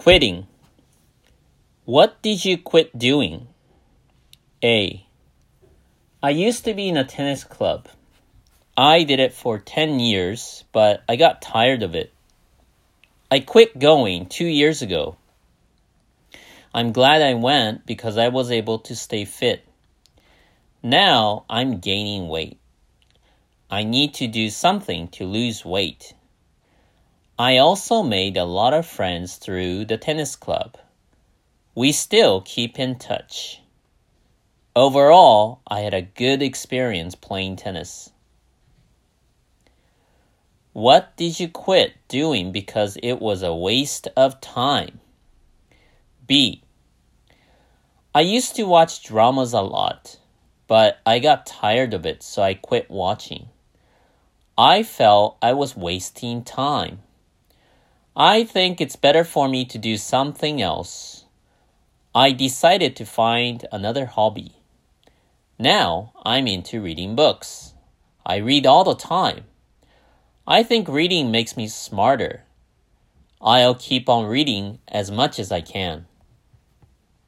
Quitting. What did you quit doing? A. I used to be in a tennis club. I did it for 10 years, but I got tired of it. I quit going 2 years ago. I'm glad I went because I was able to stay fit. Now I'm gaining weight. I need to do something to lose weight. I also made a lot of friends through the tennis club. We still keep in touch. Overall, I had a good experience playing tennis. What did you quit doing because it was a waste of time? B. I used to watch dramas a lot, but I got tired of it, so I quit watching. I felt I was wasting time. I think it's better for me to do something else. I decided to find another hobby. Now I'm into reading books. I read all the time. I think reading makes me smarter. I'll keep on reading as much as I can.